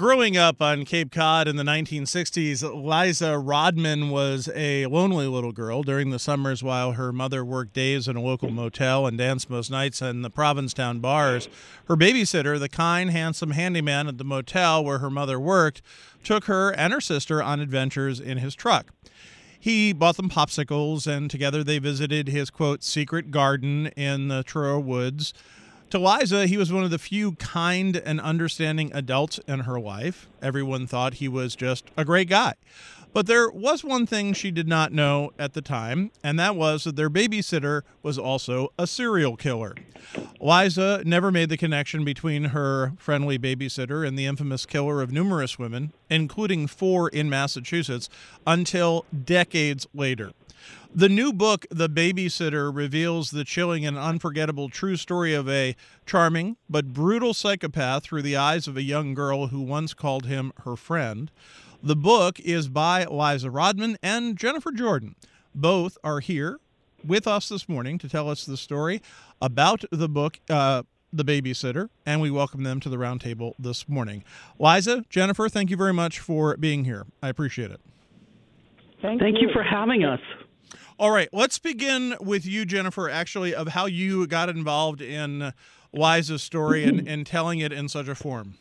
Growing up on Cape Cod in the 1960s, Liza Rodman was a lonely little girl during the summers while her mother worked days in a local motel and danced most nights in the Provincetown bars. Her babysitter, the kind, handsome handyman at the motel where her mother worked, took her and her sister on adventures in his truck. He bought them popsicles, and together they visited his, quote, secret garden in the Truro Woods. To Liza, he was one of the few kind and understanding adults in her life. Everyone thought he was just a great guy. But there was one thing she did not know at the time, and that was that their babysitter was also a serial killer. Liza never made the connection between her friendly babysitter and the infamous killer of numerous women, including 4 in Massachusetts, until decades later. The new book, The Babysitter, reveals the chilling and unforgettable true story of a charming but brutal psychopath through the eyes of a young girl who once called him her friend. The book is by Liza Rodman and Jennifer Jordan. Both are here with us this morning to tell us the story about the book, The Babysitter, and we welcome them to the roundtable this morning. Liza, Jennifer, thank you very much for being here. I appreciate it. Thank you for having us. All right, let's begin with you, Jennifer, actually, of how you got involved in Liza's story and telling it in such a form.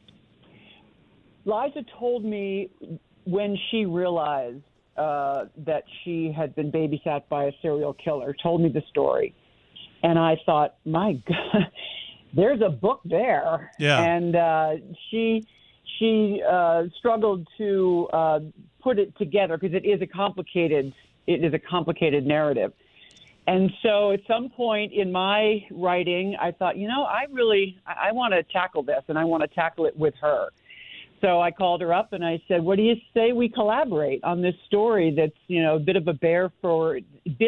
Liza told me when she realized that she had been babysat by a serial killer, told me the story. And I thought, my God, there's a book there. Yeah. And she struggled to put it together because it is a complicated narrative. And so at some point in my writing, I thought, I want to tackle this, and I want to tackle it with her. So I called her up and I said, what do you say we collaborate on this story that's, a bit of a bear for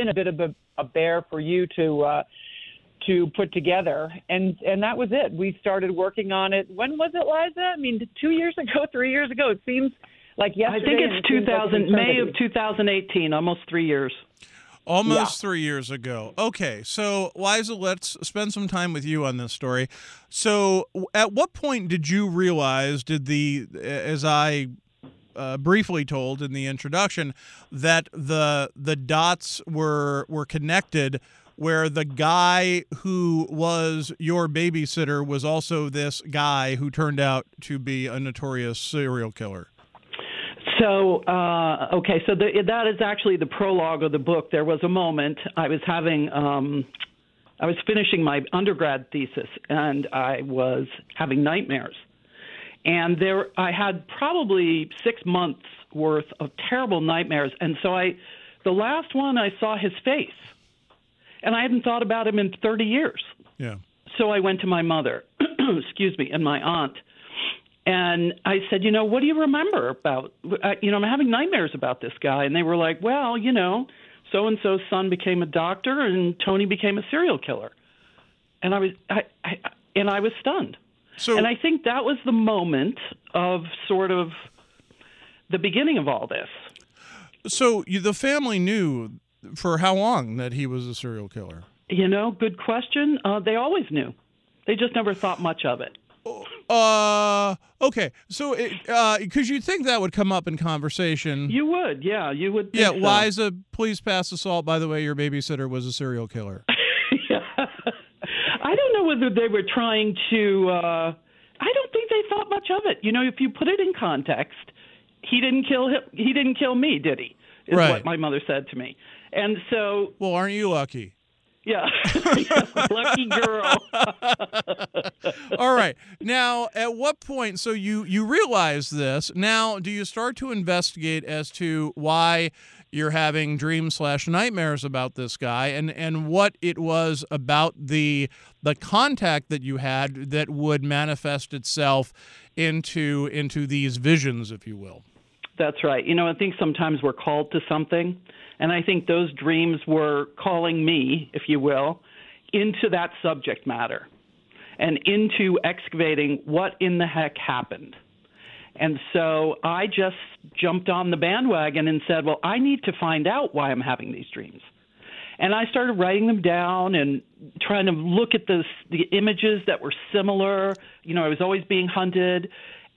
you to put together. And that was it. We started working on it. When was it, Liza? I mean, 2 years ago, 3 years ago? It seems like yesterday. I think it's May of 2018, almost 3 years. Almost 3 years ago. Okay, so Liza, let's spend some time with you on this story. So at what point did you realize, as I briefly told in the introduction, that the dots were connected, where the guy who was your babysitter was also this guy who turned out to be a notorious serial killer? So, that is actually the prologue of the book. There was a moment I was finishing my undergrad thesis, and I was having nightmares. And I had probably 6 months worth of terrible nightmares. And so the last one, I saw his face, and I hadn't thought about him in 30 years. Yeah. So I went to my mother, and my aunt. And I said, what do you remember about, I'm having nightmares about this guy. And they were like, well, so-and-so's son became a doctor and Tony became a serial killer. And I was stunned. And I think that was the moment of sort of the beginning of all this. So the family knew for how long that he was a serial killer? Good question. They always knew. They just never thought much of it. Okay. So, because you'd think that would come up in conversation. You would, yeah. You would think so. Liza, please pass the salt. By the way, your babysitter was a serial killer. Yeah. I don't know whether they were trying to, I don't think they thought much of it. If you put it in context, he didn't kill me, did he? Is right. What my mother said to me. And so. Well, aren't you lucky? Yeah. Lucky girl. All right. Now, at what point, so you realize this, now do you start to investigate as to why you're having dreams/nightmares about this guy and what it was about the contact that you had that would manifest itself into these visions, if you will? That's right. I think sometimes we're called to something. And I think those dreams were calling me, if you will, into that subject matter and into excavating what in the heck happened. And so I just jumped on the bandwagon and said, well, I need to find out why I'm having these dreams. And I started writing them down and trying to look at the images that were similar. I was always being hunted.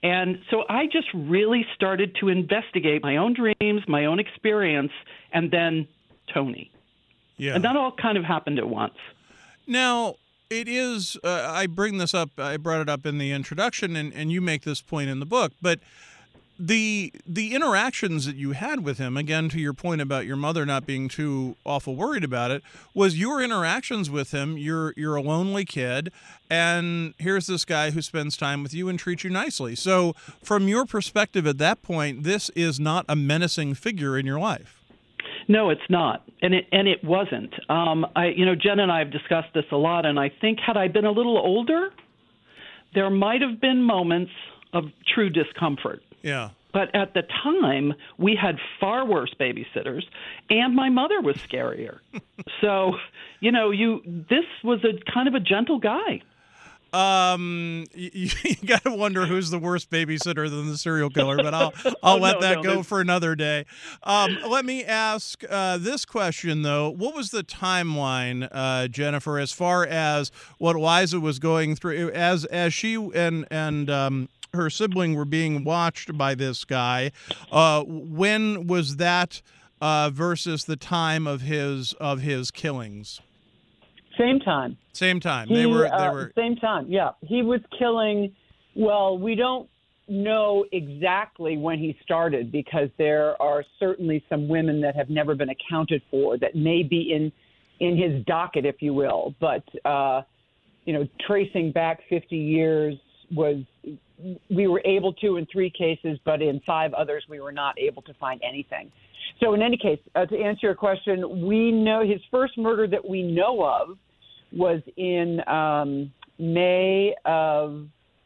And so I just really started to investigate my own dreams, my own experience, and then Tony. Yeah. And that all kind of happened at once. Now, it is, I bring this up, I brought it up in the introduction, and you make this point in the book, but the interactions that you had with him, again, to your point about your mother not being too awful worried about it, was your interactions with him. You're a lonely kid, and here's this guy who spends time with you and treats you nicely. So from your perspective at that point, this is not a menacing figure in your life. No, it's not, and it wasn't. Jen and I have discussed this a lot, and I think had I been a little older, there might have been moments of true discomfort. Yeah. But at the time, we had far worse babysitters, and my mother was scarier. So, this was a kind of a gentle guy. You got to wonder who's the worst babysitter than the serial killer, but I'll let that go for another day. Let me ask this question though: what was the timeline, Jennifer, as far as what Liza was going through as she and her sibling were being watched by this guy? When was that versus the time of his killings? Same time. Same time. They were same time. Yeah, he was killing. Well, we don't know exactly when he started because there are certainly some women that have never been accounted for that may be in his docket, if you will. But tracing back 50 years we were able to in 3 cases, but in 5 others we were not able to find anything. So in any case, to answer your question, we know his first murder that we know of was in May of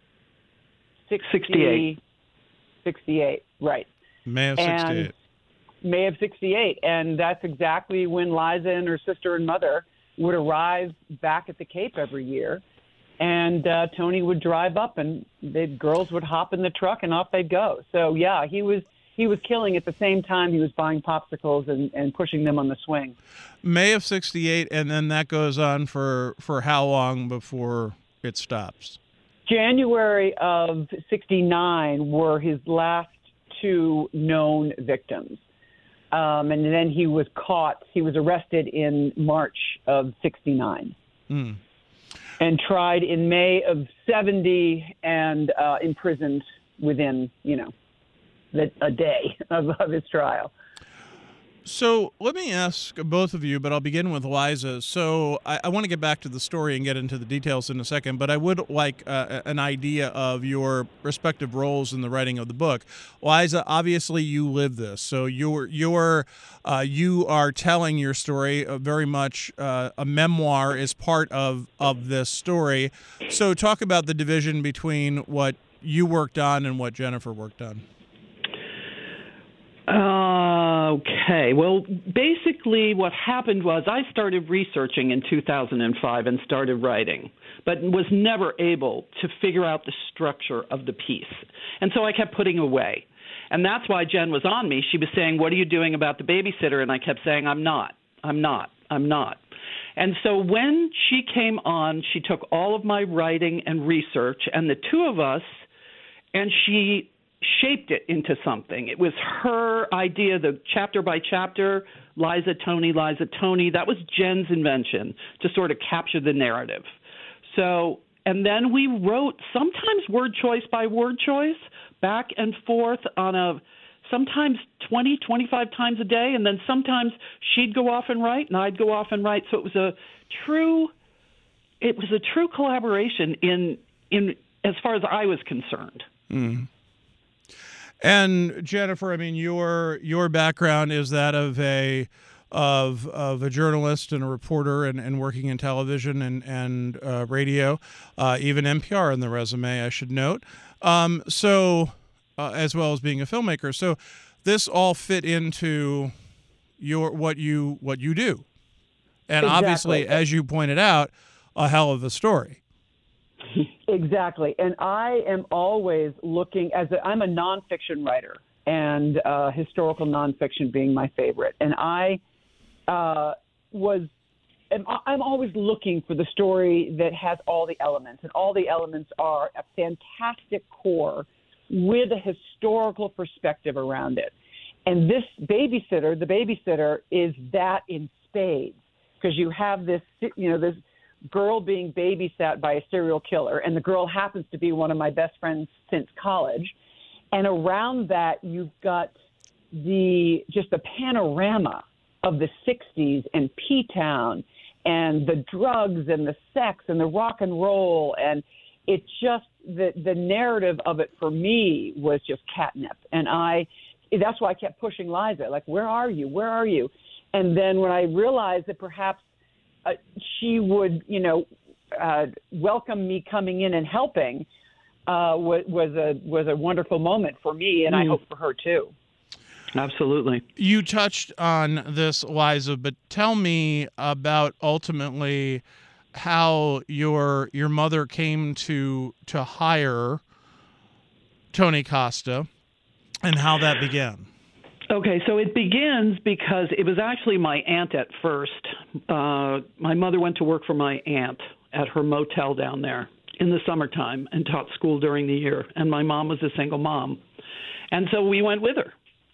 68. 68, right. May of 68. May of 68. And that's exactly when Liza and her sister and mother would arrive back at the Cape every year. And Tony would drive up and the girls would hop in the truck and off they'd go. So, yeah, he was killing at the same time he was buying popsicles and pushing them on the swing. May of 68, and then that goes on for how long before it stops? January of 69 were his last 2 known victims. And then he was arrested in March of 69. And tried in May of 70 and imprisoned within, a day of his trial. So let me ask both of you, but I'll begin with Liza. So I want to get back to the story and get into the details in a second, but I would like an idea of your respective roles in the writing of the book. Liza, obviously you live this, so you are telling your story very much. A memoir is part of this story. So talk about the division between what you worked on and what Jennifer worked on. Okay. Well, basically what happened was I started researching in 2005 and started writing, but was never able to figure out the structure of the piece. And so I kept putting away. And that's why Jen was on me. She was saying, "What are you doing about the babysitter?" And I kept saying, I'm not. And so when she came on, she took all of my writing and research and the 2 of us, and she shaped it into something. It was her idea, the chapter by chapter, Liza, Tony. That was Jen's invention to sort of capture the narrative. So, and then we wrote sometimes word choice by word choice, back and forth on sometimes 20, 25 times a day. And then sometimes she'd go off and write and I'd go off and write. So it was a true collaboration in as far as I was concerned. Mm. And Jennifer, I mean, your background is that of a journalist and a reporter and working in television and radio, even NPR in the resume, I should note. As well as being a filmmaker. So this all fit into what you do. And exactly. Obviously, as you pointed out, a hell of a story. Exactly. And I am always looking I'm a nonfiction writer and historical nonfiction being my favorite. And I'm always looking for the story that has all the elements, and all the elements are a fantastic core with a historical perspective around it. And this babysitter, the babysitter, is that in spades, because you have this, this girl being babysat by a serial killer, and the girl happens to be one of my best friends since college. And around that, you've got the panorama of the 60s and P-Town and the drugs and the sex and the rock and roll. And it just, the narrative of it for me was just catnip. And that's why I kept pushing Liza, like, where are you? Where are you? And then when I realized that perhaps she would, welcome me coming in and helping, was a wonderful moment for me, and I hope for her too. Absolutely. You touched on this, Liza, but tell me about ultimately how your mother came to hire Tony Costa and how that began. Okay, so it begins because it was actually my aunt at first. My mother went to work for my aunt at her motel down there in the summertime and taught school during the year. And my mom was a single mom. And so we went with her.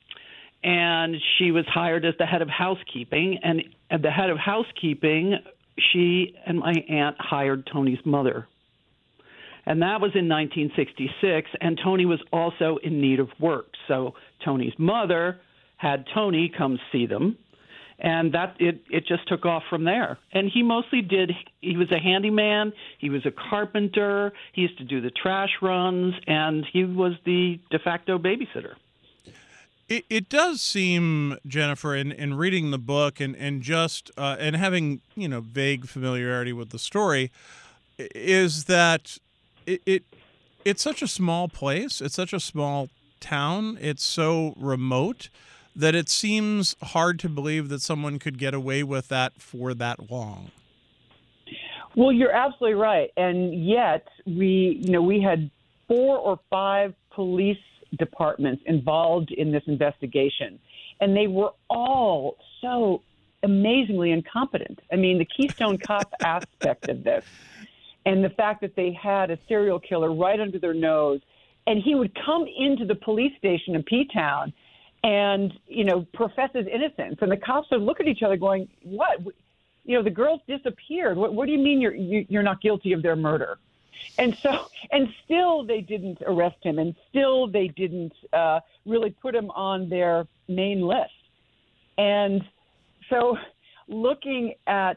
And she was hired as the head of housekeeping. And at the head of housekeeping, she and my aunt hired Tony's mother. And that was in 1966. And Tony was also in need of work. So Tony's mother had Tony come see them. And that it just took off from there. And he mostly he was a handyman, he was a carpenter, he used to do the trash runs, and he was the de facto babysitter. It does seem, Jennifer, in reading the book and just and having vague familiarity with the story, is that it's such a small place, it's such a small town, it's so remote that it seems hard to believe that someone could get away with that for that long. Well, you're absolutely right, and yet we had 4 or 5 police departments involved in this investigation, and they were all so amazingly incompetent. I mean, the Keystone Cop aspect of this, and the fact that they had a serial killer right under their nose, and he would come into the police station in P-Town and, profess his innocence. And the cops would look at each other going, what? The girls disappeared. What do you mean you're not guilty of their murder? And still they didn't arrest him, and still they didn't really put him on their main list. And so looking at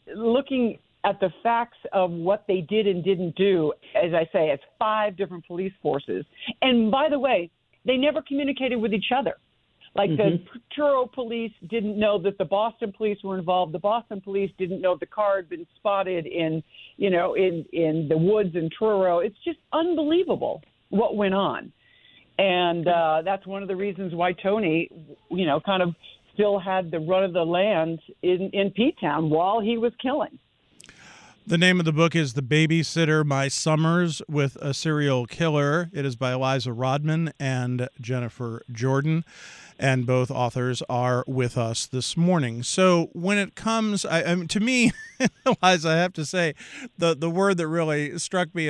the facts of what they did and didn't do, as I say, it's 5 different police forces. And by the way, they never communicated with each other. Like the Truro police didn't know that the Boston police were involved. The Boston police didn't know the car had been spotted in the woods in Truro. It's just unbelievable what went on. And that's one of the reasons why Tony, kind of still had the run of the land in P-Town while he was killing. The name of the book is The Babysitter, My Summers with a Serial Killer. It is by Liza Rodman and Jennifer Jordan, and both authors are with us this morning. So when it comes, to me, Liza, I have to say, the word that really struck me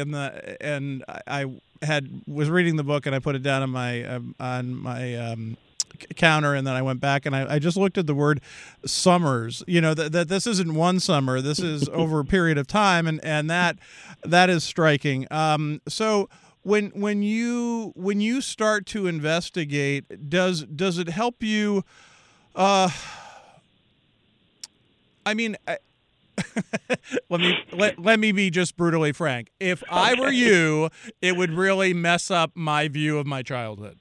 I was reading the book and I put it down on my counter, and then I went back and I just looked at the word summers. That this isn't one summer, this is over a period of time, and that is striking. So when you start to investigate, does it help you? Let me be just brutally frank. If I were you, it would really mess up my view of my childhood.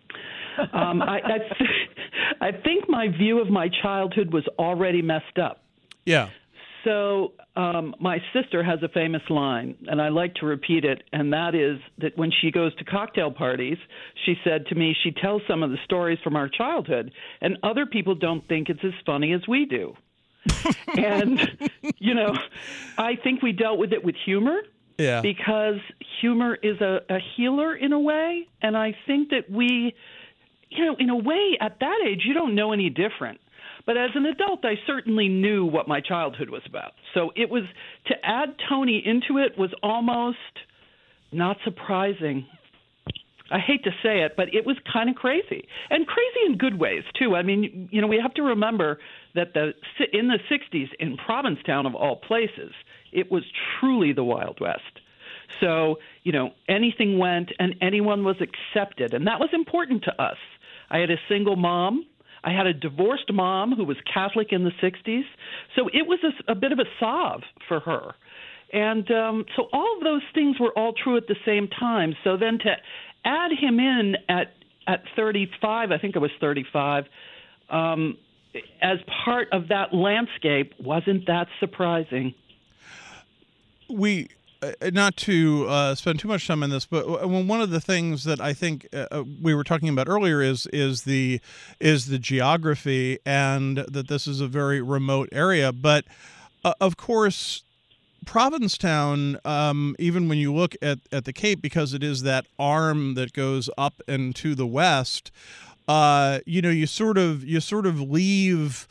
I think my view of my childhood was already messed up. Yeah. So my sister has a famous line, and I like to repeat it, and that is that when she goes to cocktail parties, she said to me, she tells some of the stories from our childhood, and other people don't think it's as funny as we do. And, I think we dealt with it with humor. Yeah. Because humor is a healer in a way, and I think that we... in a way, at that age, you don't know any different. But as an adult, I certainly knew what my childhood was about. So it was, to add Tony into it was almost not surprising. I hate to say it, but it was kind of crazy, and crazy in good ways too. I mean, we have to remember that in the 60s in Provincetown, of all places, it was truly the Wild West. So, anything went and anyone was accepted, and that was important to us. I had a single mom. I had a divorced mom who was Catholic in the 60s. So it was a bit of a salve for her. And so all of those things were all true at the same time. So then to add him in at 35, I think I was 35, as part of that landscape, wasn't that surprising? We, not to spend too much time on this, but one of the things that I think we were talking about earlier is the geography, and that this is a very remote area. But of course, Provincetown, even when you look at the Cape, because it is that arm that goes up and to the west, you sort of leave.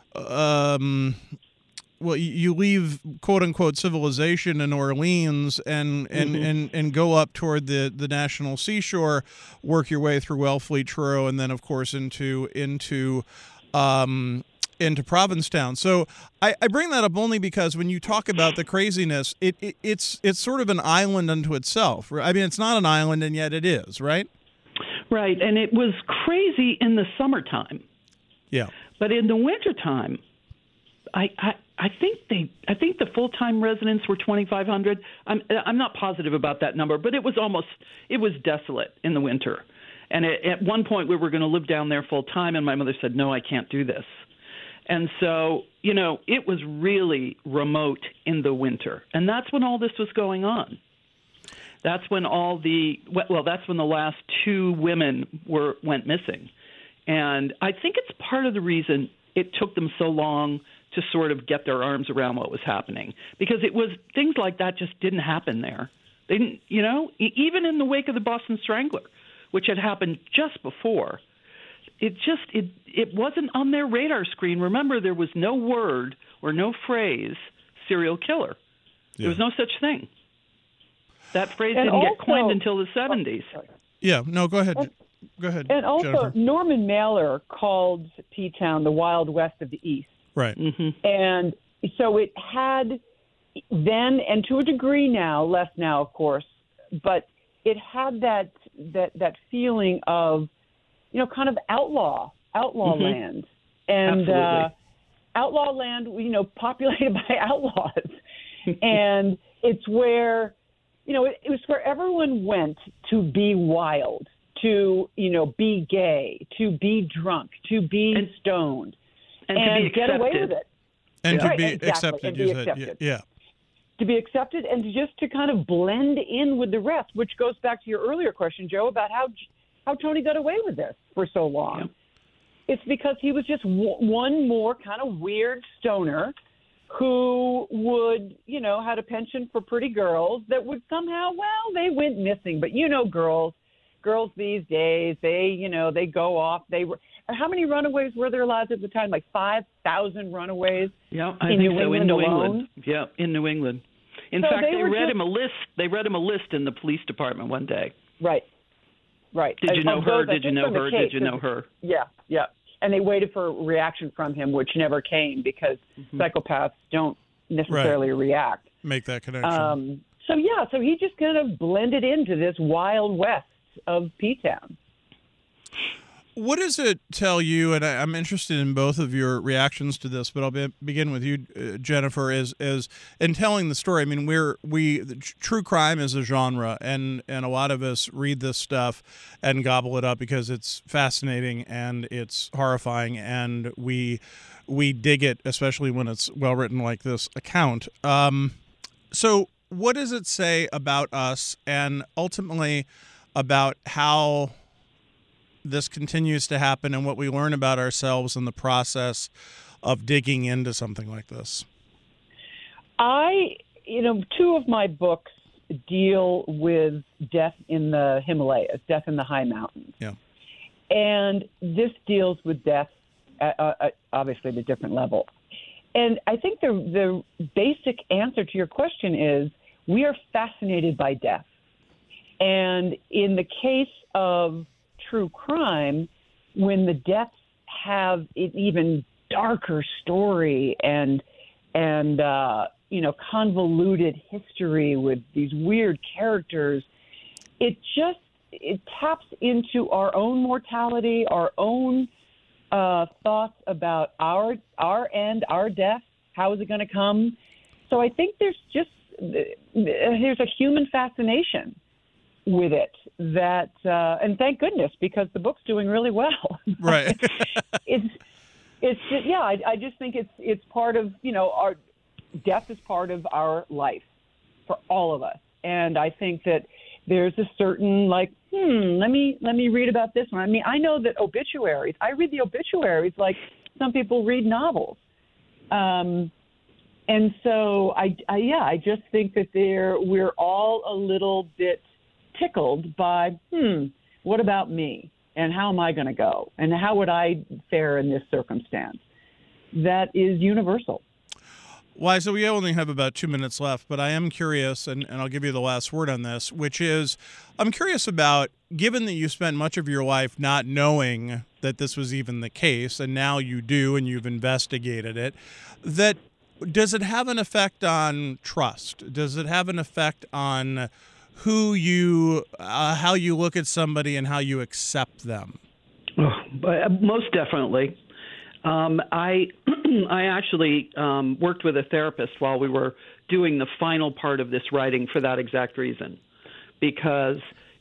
You leave quote unquote civilization in Orleans and go up toward the national seashore, work your way through Wellfleet, Truro, and then of course into Provincetown. So I bring that up only because when you talk about the craziness, it's sort of an island unto itself. I mean, it's not an island, and yet it is, right? Right, and it was crazy in the summertime. Yeah, but in the wintertime, I think the full-time residents were 2,500. I'm not positive about that number, but it was desolate in the winter. And at one point we were going to live down there full-time, and my mother said, "No, I can't do this." And so, it was really remote in the winter. And that's when all this was going on. That's when that's when the last two women went missing. And I think it's part of the reason it took them so long to sort of get their arms around what was happening, because things like that just didn't happen there. They didn't, even in the wake of the Boston Strangler, which had happened just before, it wasn't on their radar screen. Remember, there was no word or no phrase serial killer. There was no such thing. That phrase didn't get coined until the 70s. Yeah, no, go ahead. Go ahead. And also, Jennifer. Norman Mailer called P-Town the Wild West of the East. Right. Mm-hmm. And so it had then, and to a degree now, less now, of course, but it had that feeling of, kind of outlaw mm-hmm. land. And outlaw land, populated by outlaws. And it's where, it was where everyone went to be wild, to, be gay, to be drunk, to be stoned. And get away with it. And right, to be exactly. accepted, and be accepted. Yeah. To be accepted and just to kind of blend in with the rest, which goes back to your earlier question, Joe, about how Tony got away with this for so long. Yeah. It's because he was just one more kind of weird stoner who would, had a penchant for pretty girls that would somehow, they went missing. But girls these days, they go off. How many runaways were there allowed at the time? Like 5,000 runaways. Yeah, I think so. In New England. Yeah, in New England. In fact, they read him a list. They read him a list in the police department one day. Right. Did you know her? Did you know her? Did you know her? Yeah. And they waited for a reaction from him, which never came because psychopaths don't necessarily react. Make that connection. So he just kind of blended into this Wild West of P-Town. What does it tell you, and I'm interested in both of your reactions to this, but I'll begin with you, Jennifer, is in telling the story. I mean, true crime is a genre, and a lot of us read this stuff and gobble it up because it's fascinating and it's horrifying, and we dig it, especially when it's well written like this account. So what does it say about us, and ultimately about how this continues to happen and what we learn about ourselves in the process of digging into something like this? Two of my books deal with death in the Himalayas, death in the high mountains. Yeah. And this deals with death, obviously, at a different level. And I think the basic answer to your question is we are fascinated by death. And in the case of true crime, when the deaths have an even darker story and convoluted history with these weird characters, it taps into our own mortality, our own thoughts about our end, our death. How is it going to come? So I think there's a human fascination with it that, and thank goodness, because the book's doing really well. Right. I just think it's part of, our death is part of our life for all of us. And I think that there's a certain let me read about this one. I mean, I know that obituaries, I read the obituaries like some people read novels. And so I just think that we're all a little bit tickled by, what about me? And how am I going to go? And how would I fare in this circumstance? That is universal. Liza, we only have about 2 minutes left, but I am curious, and I'll give you the last word on this, which is I'm curious about, given that you spent much of your life not knowing that this was even the case, and now you do and you've investigated it, does it have an effect on trust? Does it have an effect on how you look at somebody and how you accept them? Most definitely. I actually worked with a therapist while we were doing the final part of this writing for that exact reason, because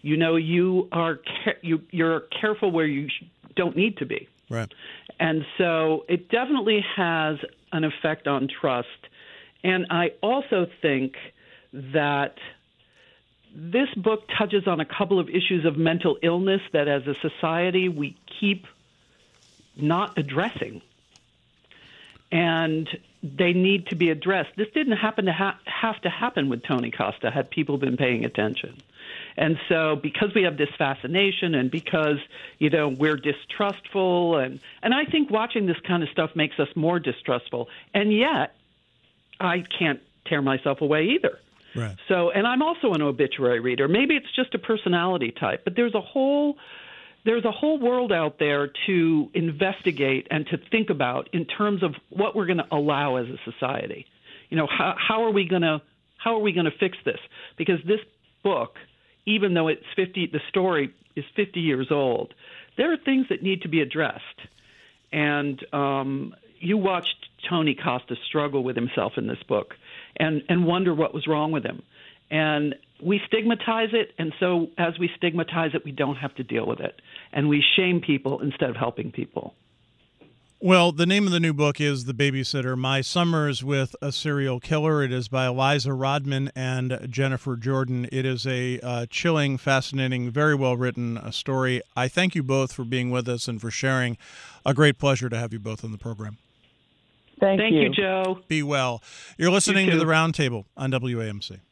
you're careful where you don't need to be, right? And so it definitely has an effect on trust. And I also think that this book touches on a couple of issues of mental illness that as a society we keep not addressing. And they need to be addressed. This didn't happen to have to happen with Tony Costa had people been paying attention. And so because we have this fascination and because, we're distrustful, and I think watching this kind of stuff makes us more distrustful. And yet I can't tear myself away either. Right. So, and I'm also an obituary reader. Maybe it's just a personality type, but there's a whole world out there to investigate and to think about in terms of what we're going to allow as a society. How are we going to fix this? Because this book, even though the story is 50 years old, there are things that need to be addressed. And you watched Tony Costa struggle with himself in this book and wonder what was wrong with him. And we stigmatize it, and so as we stigmatize it, we don't have to deal with it. And we shame people instead of helping people. Well, the name of the new book is The Babysitter, My Summers with a Serial Killer. It is by Liza Rodman and Jennifer Jordan. It is a chilling, fascinating, very well-written story. I thank you both for being with us and for sharing. A great pleasure to have you both on the program. Thank you, Joe. Be well. You're listening to The Roundtable on WAMC.